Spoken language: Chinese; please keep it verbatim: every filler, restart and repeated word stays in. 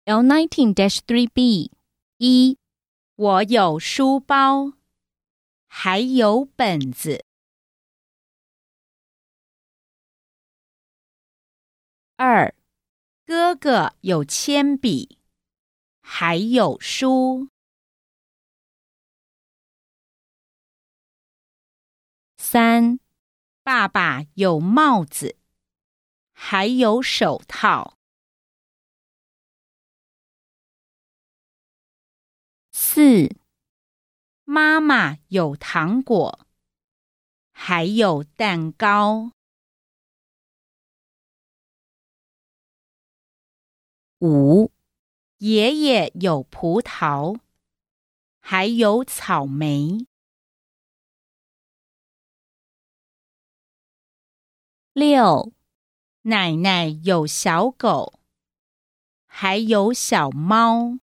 L nineteen dash three B 一，我有书包，还有本子。二，哥哥有铅笔，还有书。三，爸爸有帽子，还有手套。四，妈妈有糖果，还有蛋糕。五，爷爷有葡萄，还有草莓。六，奶奶有小狗，还有小猫。